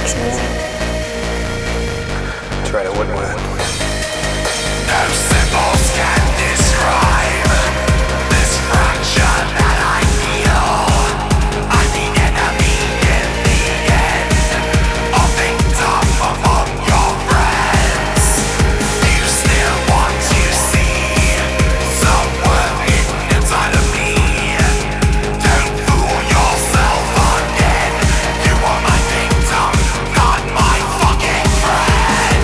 fix it. Tried it, wouldn't it? No symbols can describe this fracture that I feel. I'm the enemy in the end, a victim among your friends. You still want to see someone hidden inside of me. Don't fool yourself again. You are my victim, not my fucking friend.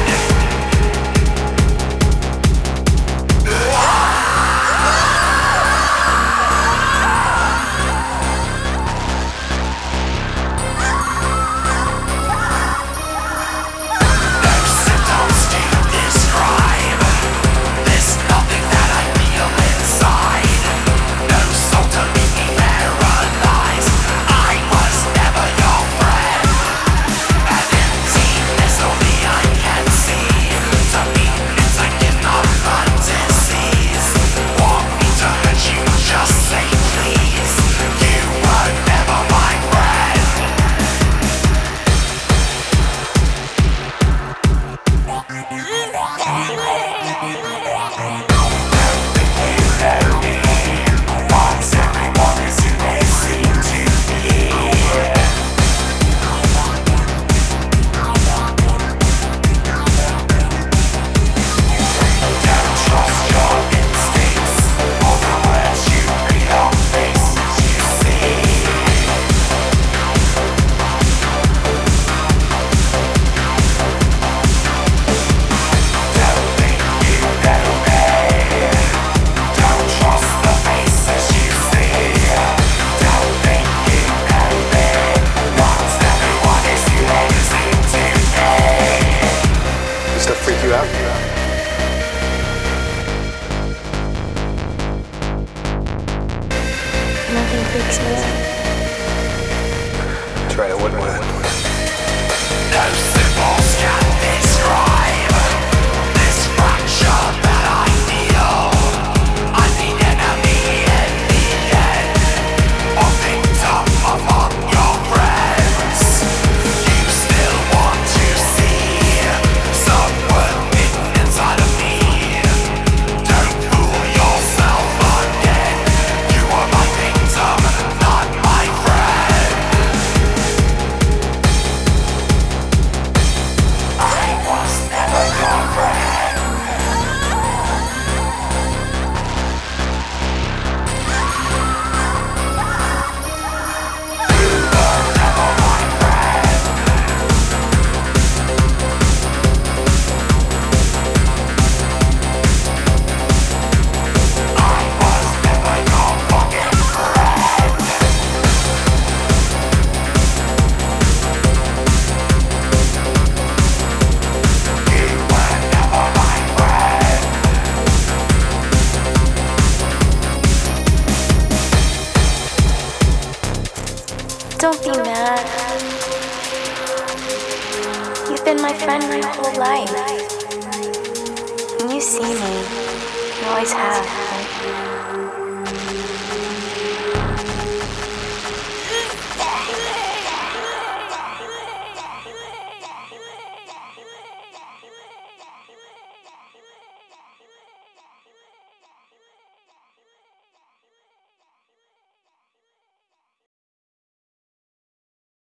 Does stuff freak you out? Nothing freaks me out. Tried it, wouldn't it? No symbols can describe this fracture that I feel. I'm the enemy in the end, a victim among your friends. You still want to see someone hidden inside of me. Don't fool yourself again. You are my victim, not my friend. I was never your friend. You were never my friend. I was never your fucking friend. You were never my friend. Don't be mad. You've been my friend my whole life. And you see me. You always have.